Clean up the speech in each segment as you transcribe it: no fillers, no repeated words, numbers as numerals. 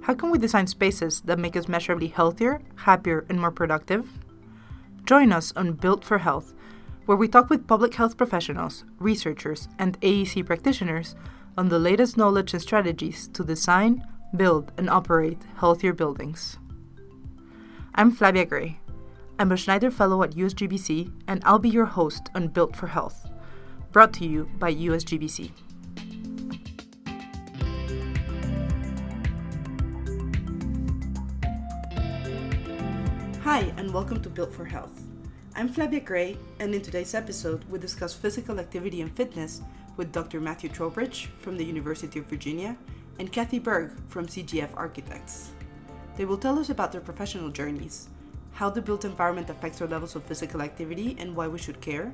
How can we design spaces that make us measurably healthier, happier, and more productive? Join us on Built for Health, where we talk with public health professionals, researchers, and AEC practitioners on the latest knowledge and strategies to design, build, and operate healthier buildings. I'm Flavia Gray. I'm a Schneider Fellow at USGBC, and I'll be your host on Built for Health, brought to you by USGBC. Hi, and welcome to Built for Health. I'm Flavia Gray, and in today's episode, we discuss physical activity and fitness with Dr. Matthew Trowbridge from the University of Virginia and Kathy Berg from CGF Architects. They will tell us about their professional journeys, how the built environment affects our levels of physical activity and why we should care,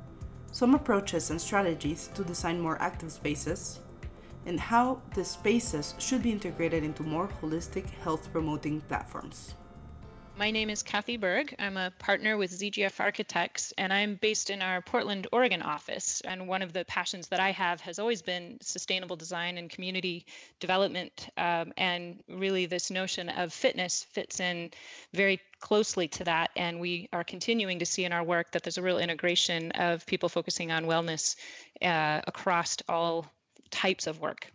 some approaches and strategies to design more active spaces, and how the spaces should be integrated into more holistic health-promoting platforms. My name is Kathy Berg. I'm a partner with ZGF Architects, and I'm based in our Portland, Oregon office. And one of the passions that I have has always been sustainable design and community development. And really, this notion of fitness fits in very closely to that. And we are continuing to see in our work that there's a real integration of people focusing on wellness across all types of work.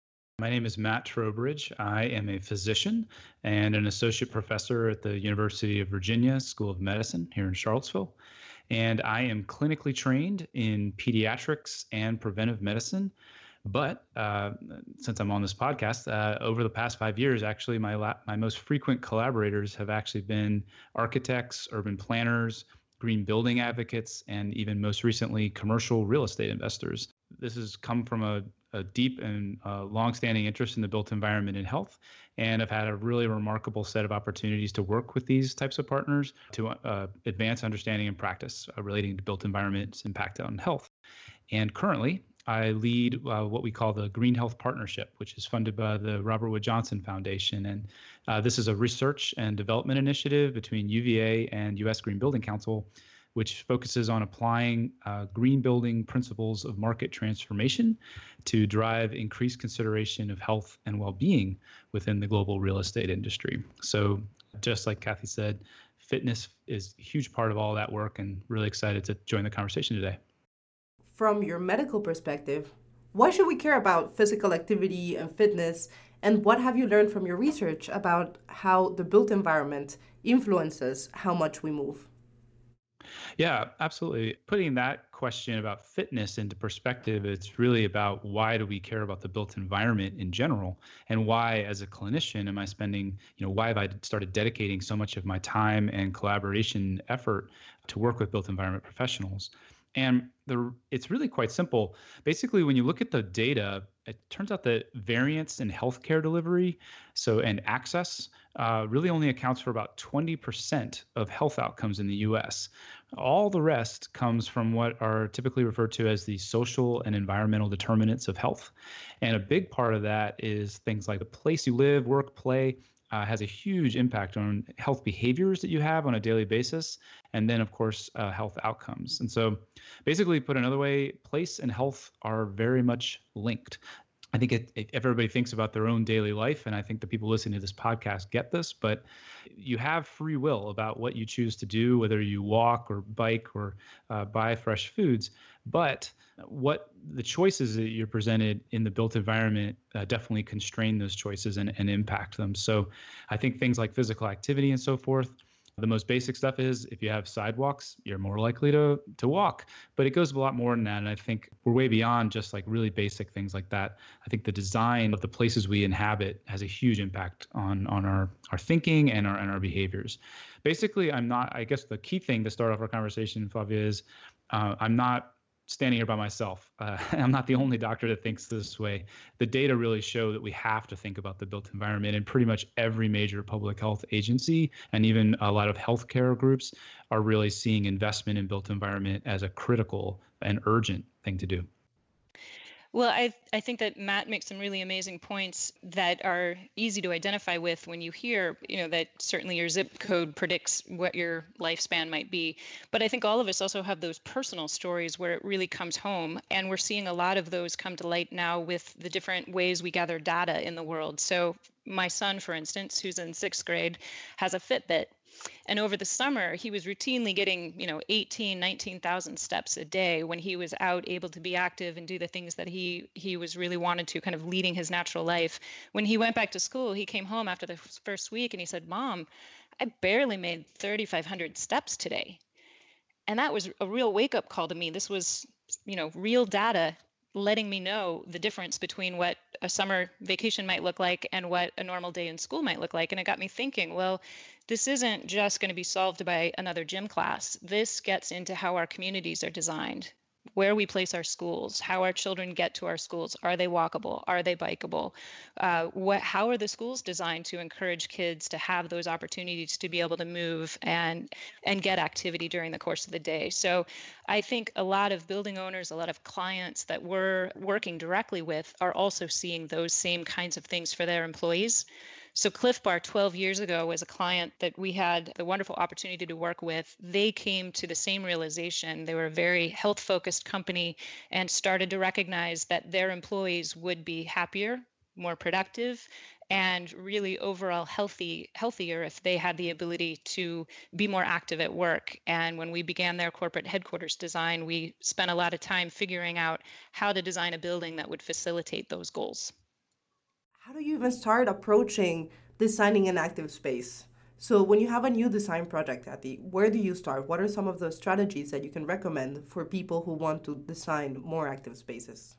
My name is Matt Trowbridge. I am a physician and an associate professor at the University of Virginia School of Medicine here in Charlottesville. And I am clinically trained in pediatrics and preventive medicine. But since I'm on this podcast, over the past 5 years, actually, my most frequent collaborators have actually been architects, urban planners, green building advocates, and even most recently, commercial real estate investors. This has come from a deep and longstanding interest in the built environment and health, and I've had a really remarkable set of opportunities to work with these types of partners to advance understanding and practice relating to built environment's impact on health. And currently, I lead what we call the Green Health Partnership, which is funded by the Robert Wood Johnson Foundation. And this is a research and development initiative between UVA and U.S. Green Building Council, which focuses on applying green building principles of market transformation to drive increased consideration of health and well-being within the global real estate industry. So just like Kathy said, fitness is a huge part of all that work, and really excited to join the conversation today. From your medical perspective, why should we care about physical activity and fitness, and what have you learned from your research about how the built environment influences how much we move? Yeah, absolutely. Putting that question about fitness into perspective, it's really about why do we care about the built environment in general, and why, as a clinician, am I spending, why have I started dedicating so much of my time and collaboration effort to work with built environment professionals? And it's really quite simple. Basically, when you look at the data, it turns out that variance in healthcare delivery, and access, really only accounts for about 20% of health outcomes in the U.S. All the rest comes from what are typically referred to as the social and environmental determinants of health. And a big part of that is things like the place you live, work, play, has a huge impact on health behaviors that you have on a daily basis, and then, of course, health outcomes. And so basically, put another way, place and health are very much linked. I think if everybody thinks about their own daily life, and I think the people listening to this podcast get this, but you have free will about what you choose to do, whether you walk or bike or buy fresh foods. But what the choices that you're presented in the built environment definitely constrain those choices and impact them. So I think things like physical activity and so forth, the most basic stuff is if you have sidewalks, you're more likely to walk. But it goes a lot more than that. And I think we're way beyond just like really basic things like that. I think the design of the places we inhabit has a huge impact on our thinking and our behaviors. Basically, I guess the key thing to start off our conversation, Flavia, is I'm not standing here by myself. I'm not the only doctor that thinks this way. The data really show that we have to think about the built environment, and pretty much every major public health agency and even a lot of healthcare groups are really seeing investment in built environment as a critical and urgent thing to do. Well, I think that Matt makes some really amazing points that are easy to identify with when you hear, that certainly your zip code predicts what your lifespan might be. But I think all of us also have those personal stories where it really comes home. And we're seeing a lot of those come to light now with the different ways we gather data in the world. So my son, for instance, who's in sixth grade, has a Fitbit. And over the summer, he was routinely getting, 18, 19,000 steps a day when he was out able to be active and do the things that he was really wanted to, kind of leading his natural life. When he went back to school, he came home after the first week and he said, "Mom, I barely made 3,500 steps today." And that was a real wake up call to me. This was, real data letting me know the difference between what a summer vacation might look like and what a normal day in school might look like. And it got me thinking, well, this isn't just going to be solved by another gym class. This gets into how our communities are designed, where we place our schools, how our children get to our schools. Are they walkable? Are they bikeable? How are the schools designed to encourage kids to have those opportunities to be able to move and get activity during the course of the day? So I think a lot of building owners, a lot of clients that we're working directly with are also seeing those same kinds of things for their employees. So Cliff Bar 12 years ago was a client that we had the wonderful opportunity to work with. They came to the same realization. They were a very health focused company and started to recognize that their employees would be happier, more productive, and really overall healthier if they had the ability to be more active at work. And when we began their corporate headquarters design, we spent a lot of time figuring out how to design a building that would facilitate those goals. How do you even start approaching designing an active space? So when you have a new design project, Kathy, where do you start? What are some of the strategies that you can recommend for people who want to design more active spaces?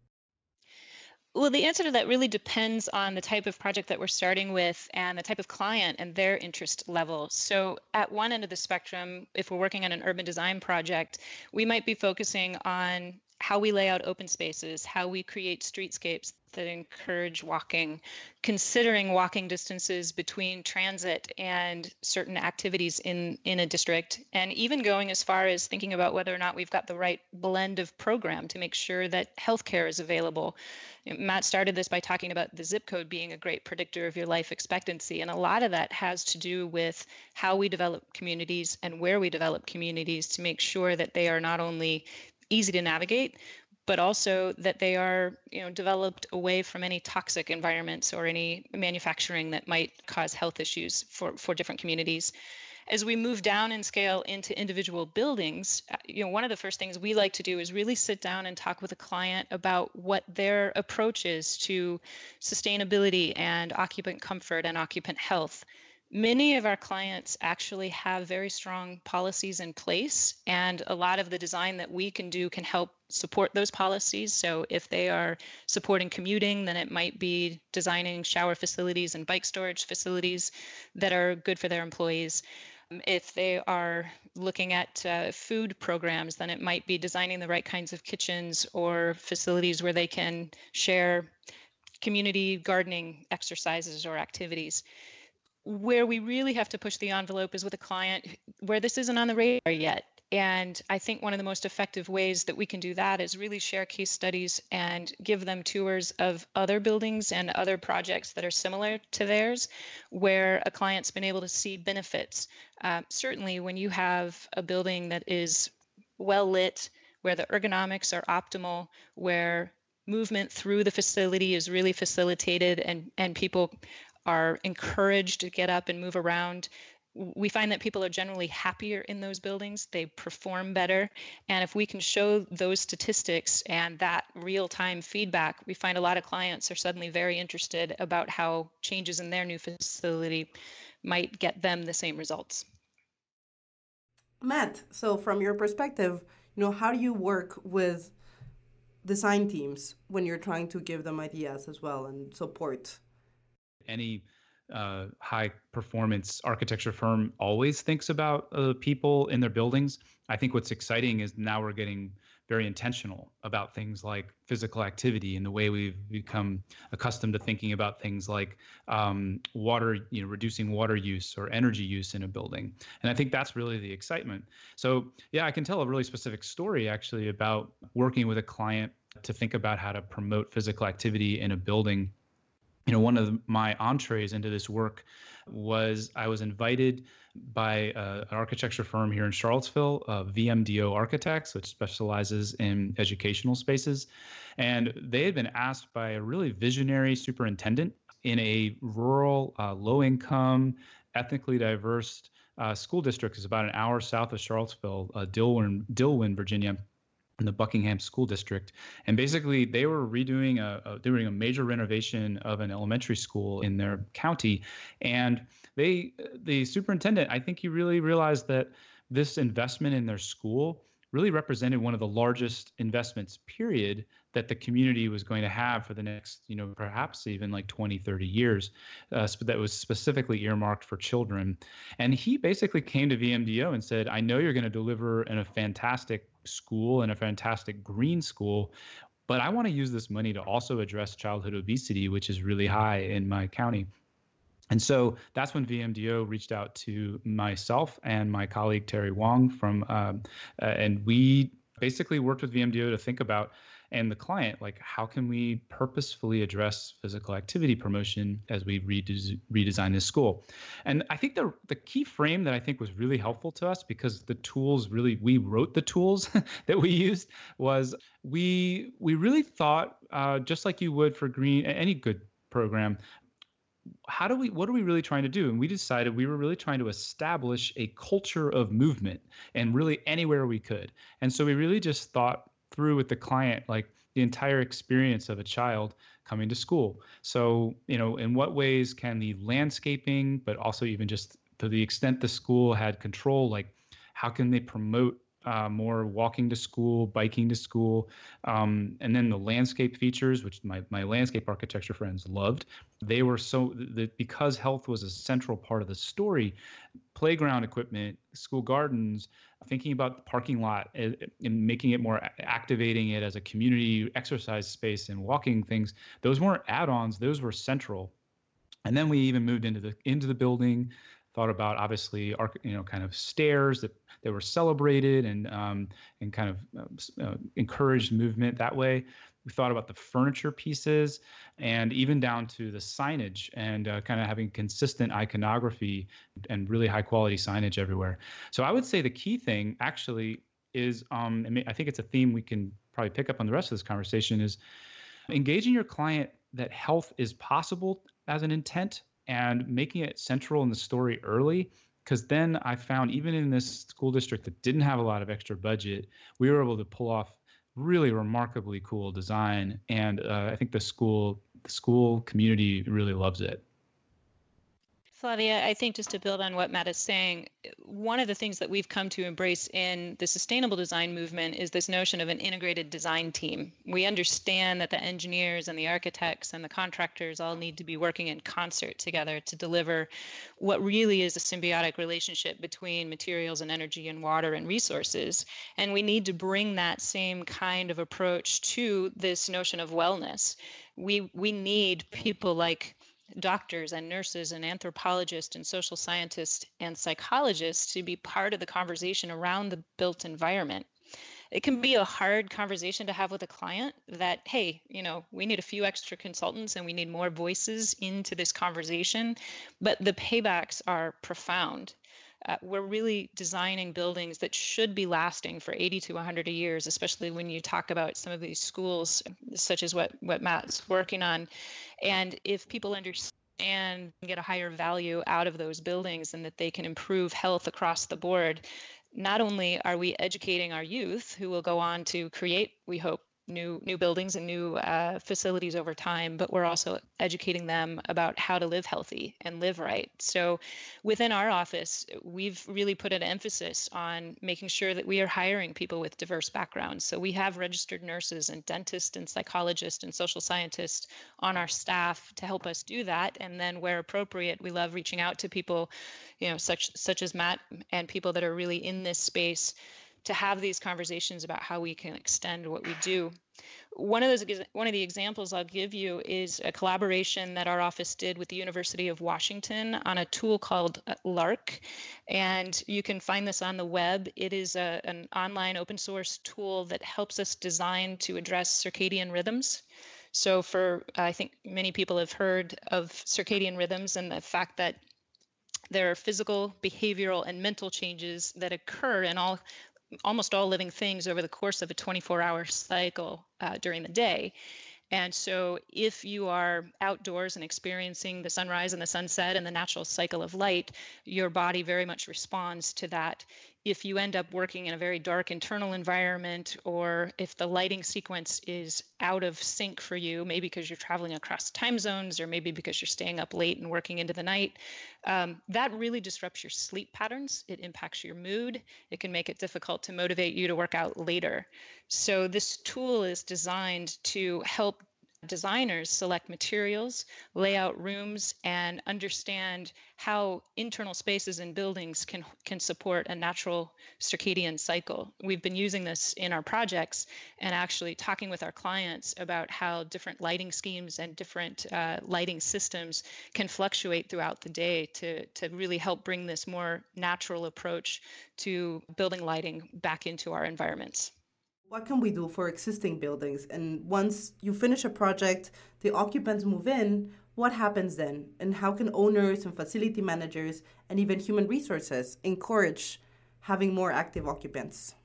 Well, the answer to that really depends on the type of project that we're starting with and the type of client and their interest level. So, at one end of the spectrum, if we're working on an urban design project, we might be focusing on how we lay out open spaces, how we create streetscapes that encourage walking, considering walking distances between transit and certain activities in a district, and even going as far as thinking about whether or not we've got the right blend of program to make sure that healthcare is available. Matt started this by talking about the zip code being a great predictor of your life expectancy. And a lot of that has to do with how we develop communities and where we develop communities to make sure that they are not only easy to navigate, but also that they are, developed away from any toxic environments or any manufacturing that might cause health issues for different communities. As we move down in scale into individual buildings, one of the first things we like to do is really sit down and talk with a client about what their approach is to sustainability and occupant comfort and occupant health. Many of our clients actually have very strong policies in place, and a lot of the design that we can do can help support those policies. So if they are supporting commuting, then it might be designing shower facilities and bike storage facilities that are good for their employees. If they are looking at food programs, then it might be designing the right kinds of kitchens or facilities where they can share community gardening exercises or activities. Where we really have to push the envelope is with a client where this isn't on the radar yet. And I think one of the most effective ways that we can do that is really share case studies and give them tours of other buildings and other projects that are similar to theirs, where a client's been able to see benefits. Certainly, when you have a building that is well lit, where the ergonomics are optimal, where movement through the facility is really facilitated and people are encouraged to get up and move around, we find that people are generally happier in those buildings. They perform better. And if we can show those statistics and that real-time feedback, we find a lot of clients are suddenly very interested about how changes in their new facility might get them the same results. Matt, so from your perspective, how do you work with design teams when you're trying to give them ideas as well and support? Any high performance architecture firm always thinks about people in their buildings. I think what's exciting is now we're getting very intentional about things like physical activity and the way we've become accustomed to thinking about things like water, reducing water use or energy use in a building. And I think that's really the excitement. So yeah, I can tell a really specific story actually about working with a client to think about how to promote physical activity in a building. One of my entrees into this work was I was invited by an architecture firm here in Charlottesville, VMDO Architects, which specializes in educational spaces. And they had been asked by a really visionary superintendent in a rural, low-income, ethnically diverse school district. Is about an hour south of Charlottesville, Dillwyn, Virginia, in the Buckingham School District. And basically they were doing a major renovation of an elementary school in their county. And the superintendent, I think he really realized that this investment in their school really represented one of the largest investments, period, that the community was going to have for the next, perhaps even like 20, 30 years, that was specifically earmarked for children. And he basically came to VMDO and said, I know you're going to deliver in a fantastic school and a fantastic green school, but I want to use this money to also address childhood obesity, which is really high in my county. And so that's when VMDO reached out to myself and my colleague Terry Wong and we basically worked with VMDO to think about, and the client, like, how can we purposefully address physical activity promotion as we redesign this school? And I think the key frame that I think was really helpful to us, because the tools really, we wrote the tools that we used, was we really thought, just like you would for any good program, what are we really trying to do? And we decided we were really trying to establish a culture of movement, and really anywhere we could. And so we really just thought through with the client, like the entire experience of a child coming to school. So, in what ways can the landscaping, but also even just to the extent the school had control, like how can they promote more walking to school, biking to school, and then the landscape features, which my landscape architecture friends loved. They were because health was a central part of the story, playground equipment, school gardens, thinking about the parking lot and making it more, activating it as a community exercise space and walking things. Those weren't add-ons; those were central. And then we even moved into the building. Thought about, obviously, kind of stairs that were celebrated and kind of encouraged movement that way. We thought about the furniture pieces and even down to the signage and kind of having consistent iconography and really high quality signage everywhere. So I would say the key thing actually is, I think it's a theme we can probably pick up on the rest of this conversation, is engaging your client that health is possible as an intent and making it central in the story early. Because then I found, even in this school district that didn't have a lot of extra budget, we were able to pull off really remarkably cool design. And I think the school community really loves it. Flavia, I think just to build on what Matt is saying, one of the things that we've come to embrace in the sustainable design movement is this notion of an integrated design team. We understand that the engineers and the architects and the contractors all need to be working in concert together to deliver what really is a symbiotic relationship between materials and energy and water and resources. And we need to bring that same kind of approach to this notion of wellness. We need people like doctors and nurses and anthropologists and social scientists and psychologists to be part of the conversation around the built environment. It can be a hard conversation to have with a client that, hey, we need a few extra consultants and we need more voices into this conversation, but the paybacks are profound. We're really designing buildings that should be lasting for 80 to 100 years, especially when you talk about some of these schools, such as what Matt's working on. And if people understand and get a higher value out of those buildings and that they can improve health across the board, not only are we educating our youth who will go on to create, we hope, new buildings and new facilities over time, but we're also educating them about how to live healthy and live right. So within our office, we've really put an emphasis on making sure that we are hiring people with diverse backgrounds. So we have registered nurses and dentists and psychologists and social scientists on our staff to help us do that. And then where appropriate, we love reaching out to people, such as Matt and people that are really in this space to have these conversations about how we can extend what we do. One of the examples I'll give you is a collaboration that our office did with the University of Washington on a tool called LARC, and you can find this on the web. It is an online open source tool that helps us design to address circadian rhythms. So I think many people have heard of circadian rhythms and the fact that there are physical, behavioral, and mental changes that occur in almost all living things over the course of a 24-hour cycle during the day. And so if you are outdoors and experiencing the sunrise and the sunset and the natural cycle of light, your body very much responds to that. If you end up working in a very dark internal environment, or if the lighting sequence is out of sync for you, maybe because you're traveling across time zones, or maybe because you're staying up late and working into the night, that really disrupts your sleep patterns. It impacts your mood. It can make it difficult to motivate you to work out later. So this tool is designed to help designers select materials, lay out rooms, and understand how internal spaces in buildings can support a natural circadian cycle. We've been using this in our projects and actually talking with our clients about how different lighting schemes and different lighting systems can fluctuate throughout the day to really help bring this more natural approach to building lighting back into our environments. What can we do for existing buildings? And once you finish a project, the occupants move in, what happens then? And how can owners and facility managers and even human resources encourage having more active occupants?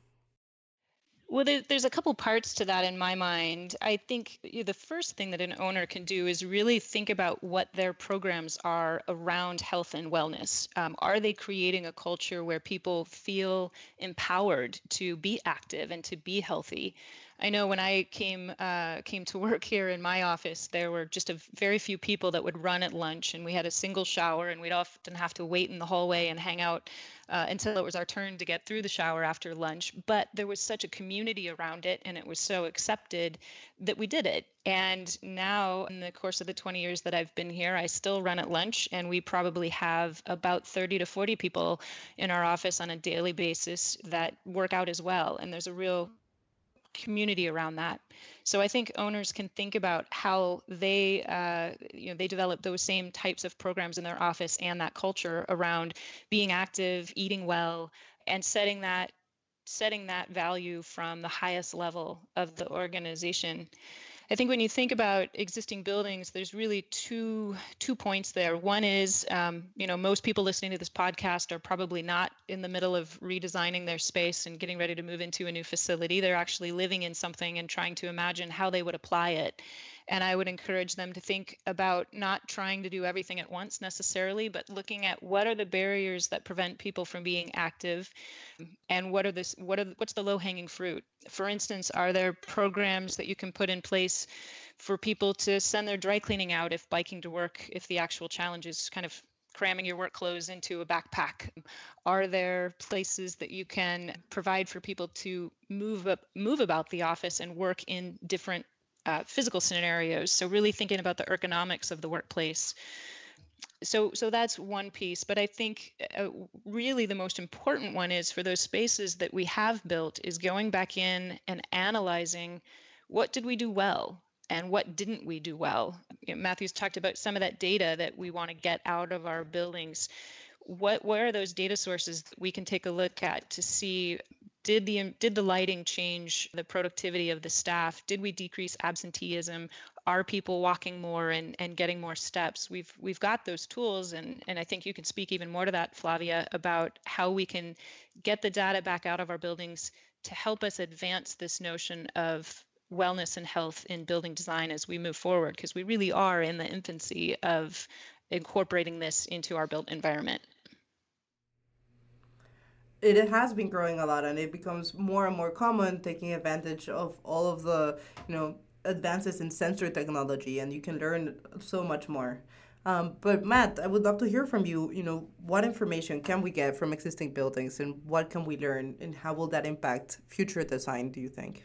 Well, there's a couple parts to that in my mind. I think the first thing that an owner can do is really think about what their programs are around health and wellness. Are they creating a culture where people feel empowered to be active and to be healthy? I know when I came to work here in my office, there were just a very few people that would run at lunch, and we had a single shower, and we'd often have to wait in the hallway and hang out until it was our turn to get through the shower after lunch. But there was such a community around it, and it was so accepted that we did it. And now, in the course of the 20 years that I've been here, I still run at lunch, and we probably have about 30 to 40 people in our office on a daily basis that work out as well. And there's a real community around that. So I think owners can think about how they develop those same types of programs in their office and that culture around being active, eating well, and setting that value from the highest level of the organization. I think when you think about existing buildings, there's really two points there. One is, most people listening to this podcast are probably not in the middle of redesigning their space and getting ready to move into a new facility. They're actually living in something and trying to imagine how they would apply it. And I would encourage them to think about not trying to do everything at once necessarily, but looking at what are the barriers that prevent people from being active, and what's the low-hanging fruit. For instance, are there programs that you can put in place for people to send their dry cleaning out if biking to work, if the actual challenge is kind of cramming your work clothes into a backpack? Are there places that you can provide for people to move about the office and work in different physical scenarios? So really thinking about the ergonomics of the workplace. So that's one piece. But I think really the most important one is for those spaces that we have built is going back in and analyzing what did we do well and what didn't we do well. Matthew's talked about some of that data that we want to get out of our buildings. What are those data sources that we can take a look at to see, did the lighting change the productivity of the staff? Did we decrease absenteeism? Are people walking more and getting more steps? We've got those tools, and I think you can speak even more to that, Flavia, about how we can get the data back out of our buildings to help us advance this notion of wellness and health in building design as we move forward, because we really are in the infancy of incorporating this into our built environment. it has been growing a lot, and it becomes more and more common, taking advantage of all of the, advances in sensor technology, and you can learn so much more. But Matt, I would love to hear from you. What information can we get from existing buildings, and what can we learn, and how will that impact future design, do you think?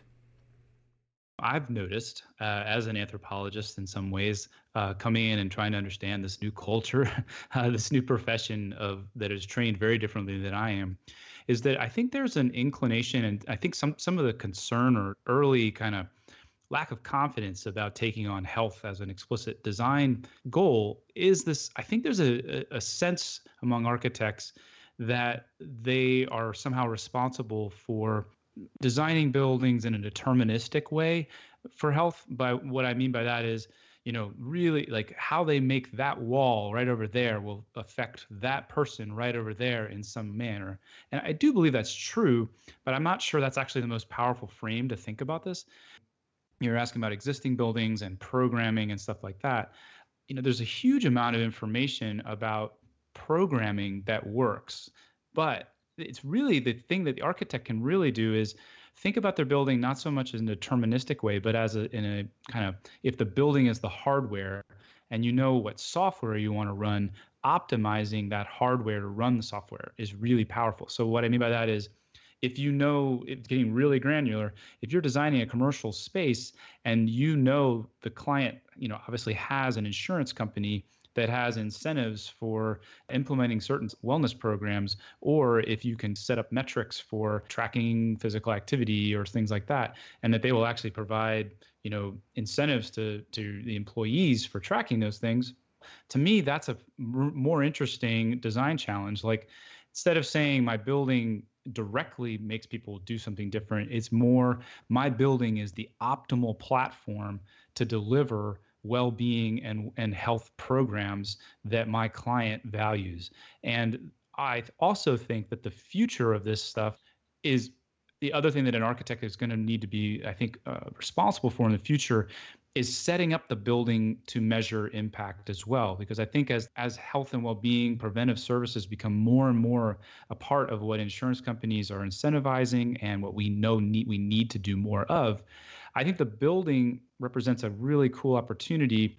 I've noticed as an anthropologist in some ways, coming in and trying to understand this new culture, this new profession that is trained very differently than I am, is that I think there's an inclination, and I think some of the concern or early kind of lack of confidence about taking on health as an explicit design goal is this. I think there's a sense among architects that they are somehow responsible for designing buildings in a deterministic way for health. By what I mean by that is, really like how they make that wall right over there will affect that person right over there in some manner. And I do believe that's true, but I'm not sure that's actually the most powerful frame to think about this. You're asking about existing buildings and programming and stuff like that. There's a huge amount of information about programming that works, but it's really the thing that the architect can really do is think about their building not so much in a deterministic way, but in a kind of, if the building is the hardware and you know what software you want to run, optimizing that hardware to run the software is really powerful. So what I mean by that is, if it's getting really granular, if you're designing a commercial space and the client, obviously has an insurance company that has incentives for implementing certain wellness programs, or if you can set up metrics for tracking physical activity or things like that, and that they will actually provide, incentives to the employees for tracking those things, to me, that's a more interesting design challenge. Like, instead of saying my building directly makes people do something different, it's more my building is the optimal platform to deliver well-being and health programs that my client values. And I also think that the future of this stuff is the other thing that an architect is going to need to be, I think, responsible for in the future is setting up the building to measure impact as well. Because I think as health and well-being, preventive services become more and more a part of what insurance companies are incentivizing and what we need to do more of, I think the building represents a really cool opportunity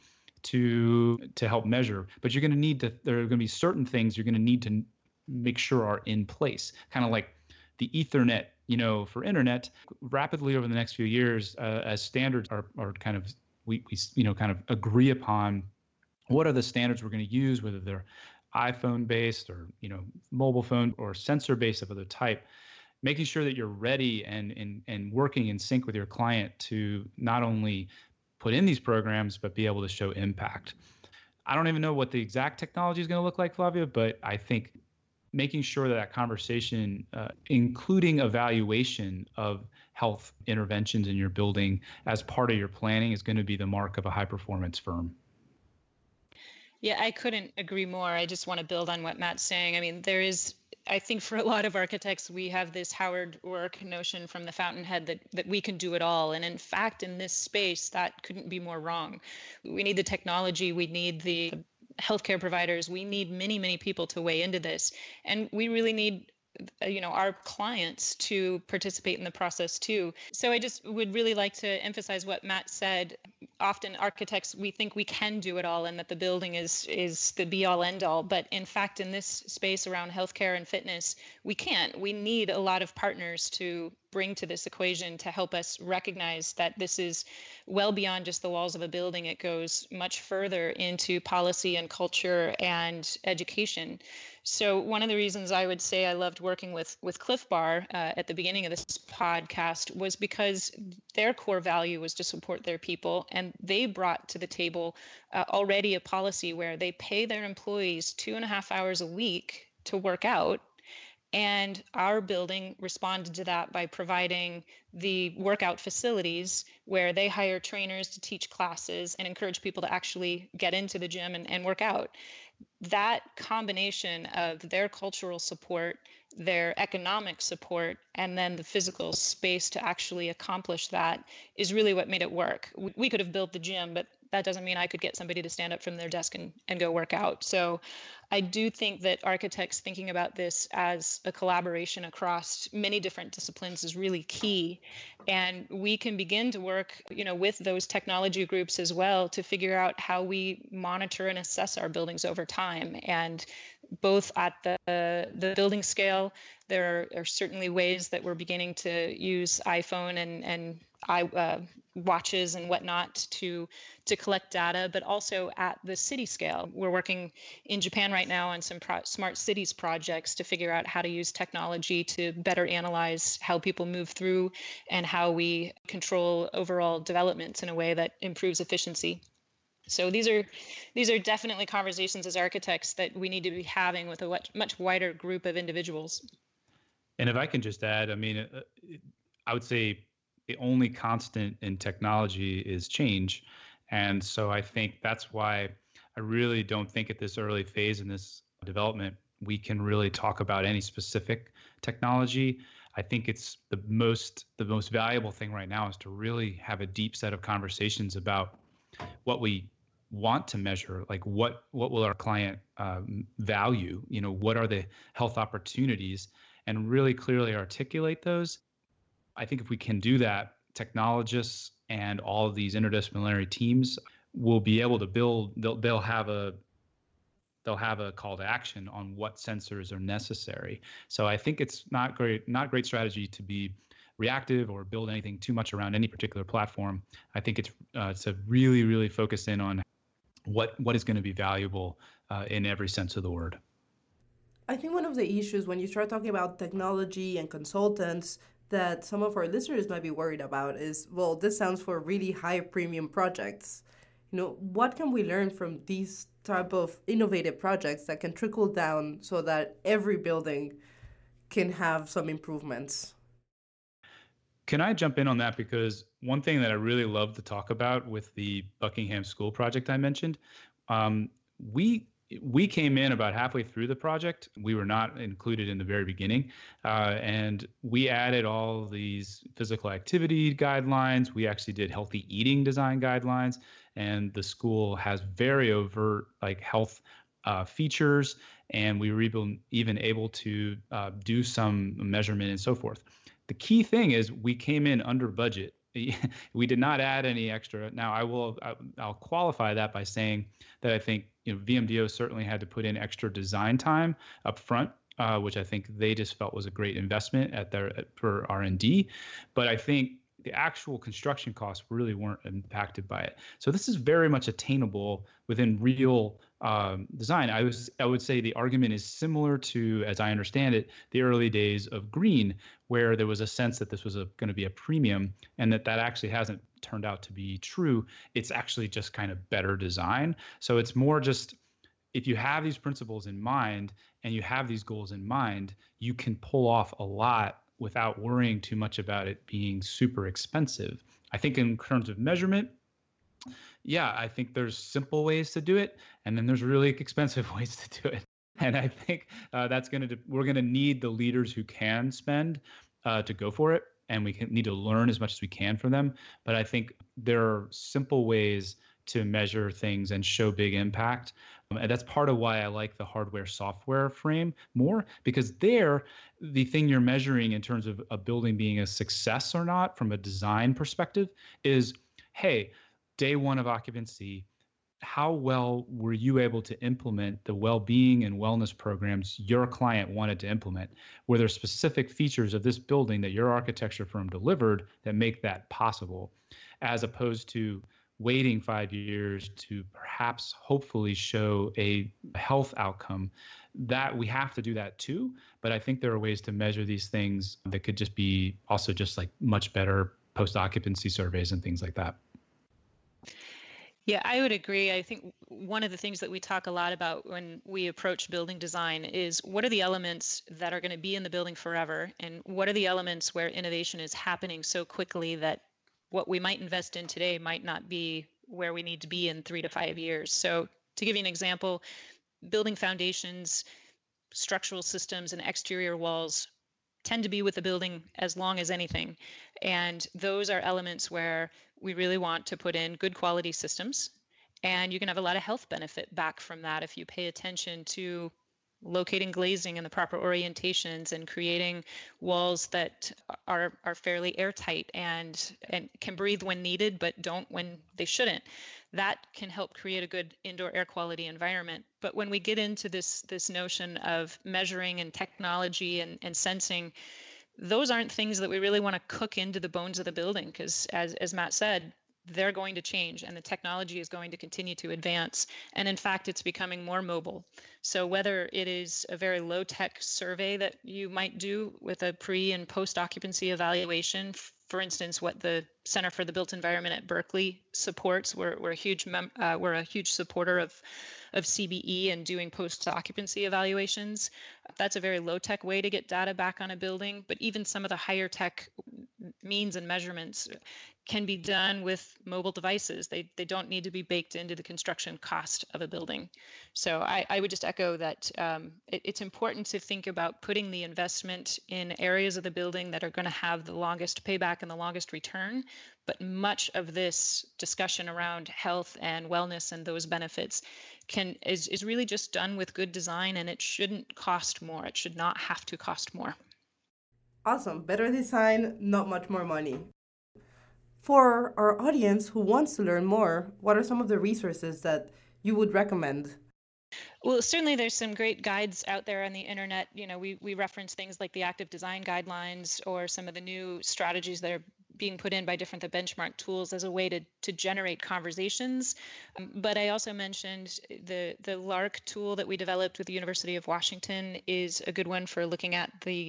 to help measure. But there are going to be certain things you're going to need to make sure are in place, kind of like the Ethernet, for internet. Rapidly over the next few years, as standards are kind of, we kind of agree upon what are the standards we're going to use, whether they're iPhone based or mobile phone or sensor based of other type, making sure that you're ready and working in sync with your client to not only put in these programs but be able to show impact. I don't even know what the exact technology is going to look like, Flavia, but I think making sure that conversation, including evaluation of health interventions in your building as part of your planning, is going to be the mark of a high performance firm. Yeah, I couldn't agree more. I just want to build on what Matt's saying. I mean, I think for a lot of architects, we have this Howard Roark notion from the Fountainhead that we can do it all. And in fact, in this space, that couldn't be more wrong. We need the technology, we need the healthcare providers, we need many, many people to weigh into this. And we really need our clients to participate in the process too. So I just would really like to emphasize what Matt said. Often architects, we think we can do it all and that the building is the be all end all. But in fact, in this space around healthcare and fitness, we can't. We need a lot of partners to bring to this equation to help us recognize that this is well beyond just the walls of a building. It goes much further into policy and culture and education. So one of the reasons I would say I loved working with Clif Bar at the beginning of this podcast was because their core value was to support their people, and they brought to the table already a policy where they pay their employees 2.5 hours a week to work out. And our building responded to that by providing the workout facilities where they hire trainers to teach classes and encourage people to actually get into the gym and work out. That combination of their cultural support, their economic support, and then the physical space to actually accomplish that is really what made it work. We could have built the gym, but that doesn't mean I could get somebody to stand up from their desk and go work out. So I do think that architects thinking about this as a collaboration across many different disciplines is really key. And we can begin to work, with those technology groups as well to figure out how we monitor and assess our buildings over time. And both at the building scale, there are certainly ways that we're beginning to use iPhone and watches and whatnot to collect data, but also at the city scale. We're working in Japan right now on some smart cities projects to figure out how to use technology to better analyze how people move through and how we control overall developments in a way that improves efficiency. So these are definitely conversations as architects that we need to be having with a much wider group of individuals. And if I can just add, I mean, I would say the only constant in technology is change. And so I think that's why I really don't think at this early phase in this development, we can really talk about any specific technology. I think it's the most valuable thing right now is to really have a deep set of conversations about what we want to measure, like what will our client value, what are the health opportunities, and really clearly articulate those. I think if we can do that, technologists and all of these interdisciplinary teams will be able to build. They'll have a call to action on what sensors are necessary. So I think it's not great strategy to be reactive or build anything too much around any particular platform. I think it's to really focus in on what is going to be valuable in every sense of the word. I think one of the issues when you start talking about technology and consultants that some of our listeners might be worried about is, well, this sounds for really high premium projects. What can we learn from these type of innovative projects that can trickle down so that every building can have some improvements? Can I jump in on that? Because one thing that I really love to talk about with the Buckingham School project I mentioned, we came in about halfway through the project. We were not included in the very beginning. And we added all these physical activity guidelines. We actually did healthy eating design guidelines. And the school has very overt health features. And we were even able to do some measurement and so forth. The key thing is we came in under budget. We did not add any extra. Now I'll qualify that by saying that I think VMDO certainly had to put in extra design time up front, which I think they just felt was a great investment for R&D. But I think the actual construction costs really weren't impacted by it. So this is very much attainable within real design. I would say the argument is similar to, as I understand it, the early days of green, where there was a sense that this was going to be a premium, and that actually hasn't turned out to be true. It's actually just kind of better design. So it's more just, if you have these principles in mind and you have these goals in mind, you can pull off a lot without worrying too much about it being super expensive. I think in terms of measurement, yeah, I think there's simple ways to do it, and then there's really expensive ways to do it. And I think we're going to need the leaders who can spend to go for it, and we need to learn as much as we can from them. But I think there are simple ways to measure things and show big impact. And that's part of why I like the hardware software frame more, because there, the thing you're measuring in terms of a building being a success or not from a design perspective is, hey, day one of occupancy, how well were you able to implement the well-being and wellness programs your client wanted to implement? Were there specific features of this building that your architecture firm delivered that make that possible, as opposed to waiting 5 years to perhaps hopefully show a health outcome? That we have to do that too, but I think there are ways to measure these things that could just be also just like much better post-occupancy surveys and things like that. Yeah, I would agree. I think one of the things that we talk a lot about when we approach building design is what are the elements that are going to be in the building forever, and what are the elements where innovation is happening so quickly that what we might invest in today might not be where we need to be in 3 to 5 years. So to give you an example, building foundations, structural systems, and exterior walls tend to be with the building as long as anything. And those are elements where we really want to put in good quality systems And you can have a lot of health benefit back from that if you pay attention to locating glazing in the proper orientations and creating walls that are fairly airtight and can breathe when needed but don't when they shouldn't. That can help create a good indoor air quality environment. But when we get into this notion of measuring and technology and sensing, those aren't things that we really want to cook into the bones of the building, because as Matt said, they're going to change and the technology is going to continue to advance. And in fact, it's becoming more mobile. So whether it is a very low tech survey that you might do with a pre and post occupancy evaluation, for instance, what the Center for the Built Environment at Berkeley supports, we're a huge supporter of CBE and doing post occupancy evaluations. That's a very low tech way to get data back on a building, but even some of the higher tech means and measurements can be done with mobile devices. They don't need to be baked into the construction cost of a building. So I would just echo that it's important to think about putting the investment in areas of the building that are going to have the longest payback and the longest return. But much of this discussion around health and wellness and those benefits is really just done with good design, and it shouldn't cost more. It should not have to cost more. Awesome. Better design, not much more money. For our audience who wants to learn more, what are some of the resources that you would recommend? Well, certainly there's some great guides out there on the internet. You know, we reference things like the active design guidelines or some of the new strategies that are being put in by different the benchmark tools as a way to generate conversations. But I also mentioned the LARC tool that we developed with the University of Washington is a good one for looking at the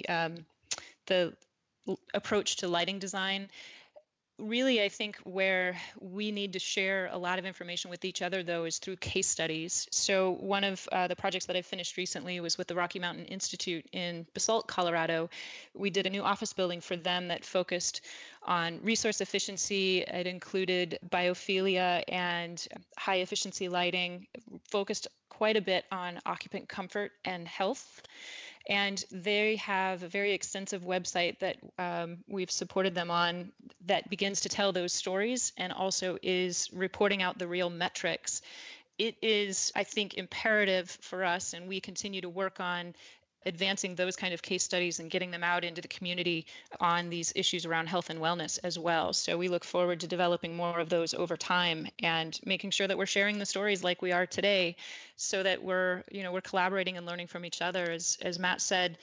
approach to lighting design. Really, I think where we need to share a lot of information with each other, though, is through case studies. So one of the projects that I finished recently was with the Rocky Mountain Institute in Basalt, Colorado. We did a new office building for them that focused on resource efficiency. It included biophilia and high efficiency lighting, focused quite a bit on occupant comfort and health. And they have a very extensive website that we've supported them on that begins to tell those stories and also is reporting out the real metrics. It is, I think, imperative for us, and we continue to work on advancing those kind of case studies and getting them out into the community on these issues around health and wellness as well. So we look forward to developing more of those over time and making sure that we're sharing the stories like we are today, so that we're collaborating and learning from each other. As Matt said,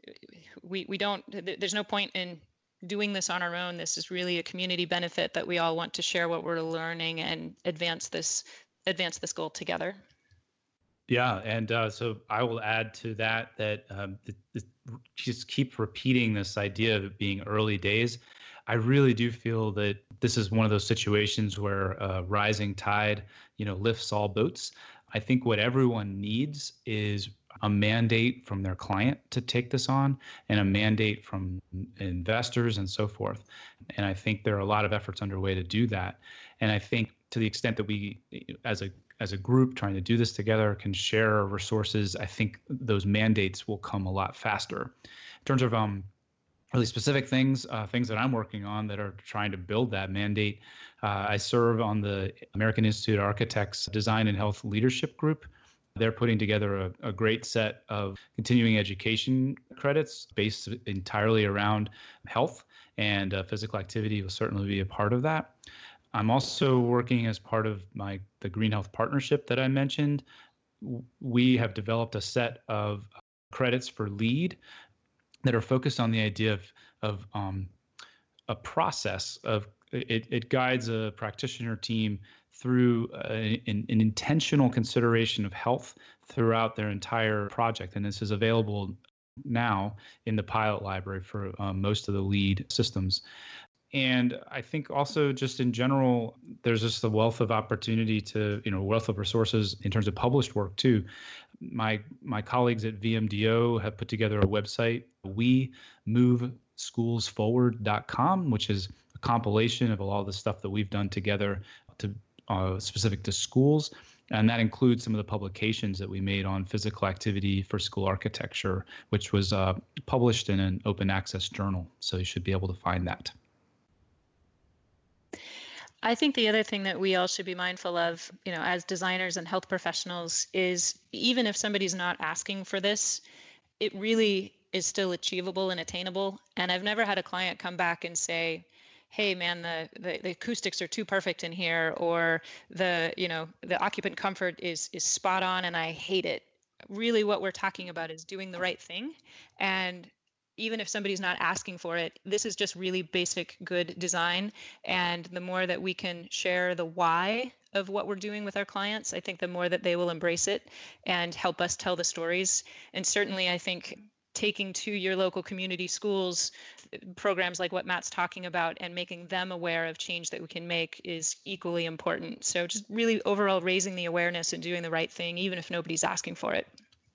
there's no point in doing this on our own. This is really a community benefit that we all want to share what we're learning and advance this goal together. Yeah, and so I will add to that just keep repeating this idea of it being early days. I really do feel that this is one of those situations where a rising tide, lifts all boats. I think what everyone needs is a mandate from their client to take this on and a mandate from investors and so forth. And I think there are a lot of efforts underway to do that. And I think to the extent that we, as a group trying to do this together, can share our resources, I think those mandates will come a lot faster. In terms of really specific things that I'm working on that are trying to build that mandate, I serve on the American Institute of Architects Design and Health Leadership Group. They're putting together a great set of continuing education credits based entirely around health, and physical activity will certainly be a part of that. I'm also working as part of the Green Health Partnership that I mentioned. We have developed a set of credits for LEED that are focused on the idea of a process of it guides a practitioner team through an intentional consideration of health throughout their entire project. And this is available now in the pilot library for most of the LEED systems. And I think also just in general, there's just the wealth of opportunity to, wealth of resources in terms of published work too. My colleagues at VMDO have put together a website, wemoveschoolsforward.com, which is a compilation of all the stuff that we've done together to specific to schools. And that includes some of the publications that we made on physical activity for school architecture, which was published in an open access journal. So you should be able to find that. I think the other thing that we all should be mindful of, as designers and health professionals is even if somebody's not asking for this, it really is still achievable and attainable. And I've never had a client come back and say, hey man, the acoustics are too perfect in here, or the occupant comfort is spot on and I hate it. Really what we're talking about is doing the right thing. And even if somebody's not asking for it, this is just really basic good design. And the more that we can share the why of what we're doing with our clients, I think the more that they will embrace it and help us tell the stories. And certainly I think taking to your local community schools programs like what Matt's talking about and making them aware of change that we can make is equally important. So just really overall raising the awareness and doing the right thing, even if nobody's asking for it.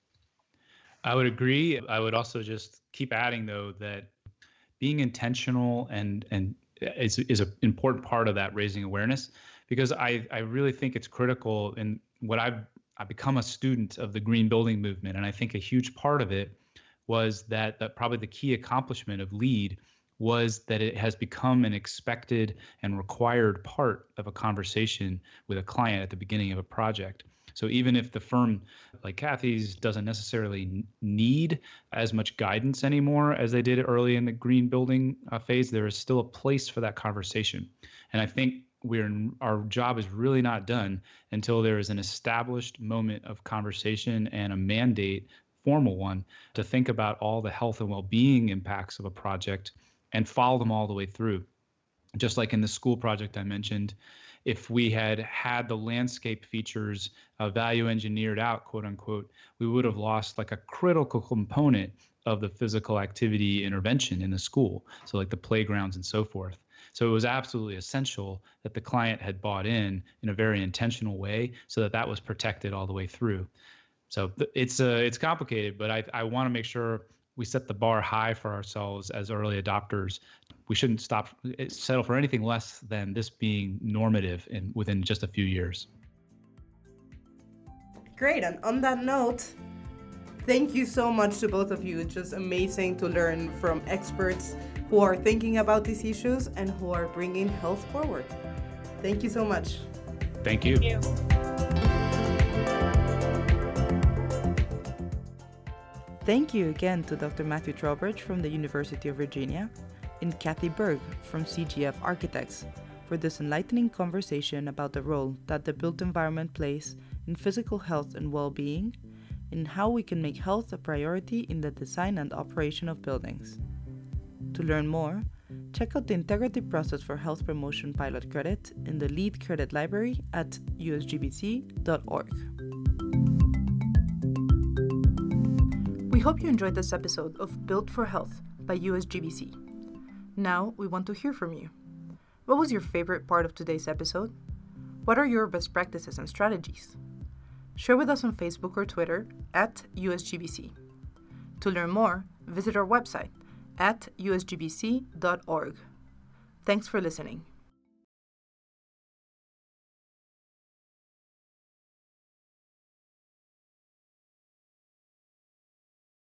I would agree. I would also just keep adding, though, that being intentional and is an important part of that raising awareness, because I really think it's critical. And what I've become a student of the green building movement, and I think a huge part of it was that probably the key accomplishment of LEED was that it has become an expected and required part of a conversation with a client at the beginning of a project. So even if the firm like Kathy's doesn't necessarily need as much guidance anymore as they did early in the green building phase, there is still a place for that conversation. And I think our job is really not done until there is an established moment of conversation and a mandate, formal one, to think about all the health and well-being impacts of a project and follow them all the way through. Just like in the school project I mentioned, if we had the landscape features value engineered out, quote unquote, we would have lost like a critical component of the physical activity intervention in the school. So like the playgrounds and so forth. So it was absolutely essential that the client had bought in a very intentional way so that was protected all the way through. So it's complicated, but I want to make sure we set the bar high for ourselves as early adopters. We shouldn't settle for anything less than this being normative within just a few years. Great. And on that note, thank you so much to both of you. It's just amazing to learn from experts who are thinking about these issues and who are bringing health forward. Thank you so much. Thank you. Thank you. Thank you again to Dr. Matthew Trowbridge from the University of Virginia and Kathy Berg from CGF Architects for this enlightening conversation about the role that the built environment plays in physical health and well-being, and how we can make health a priority in the design and operation of buildings. To learn more, check out the Integrity Process for Health Promotion Pilot Credit in the LEED Credit Library at usgbc.org. We hope you enjoyed this episode of Built for Health by USGBC. Now we want to hear from you. What was your favorite part of today's episode? What are your best practices and strategies? Share with us on Facebook or Twitter at USGBC. To learn more, visit our website at usgbc.org. Thanks for listening.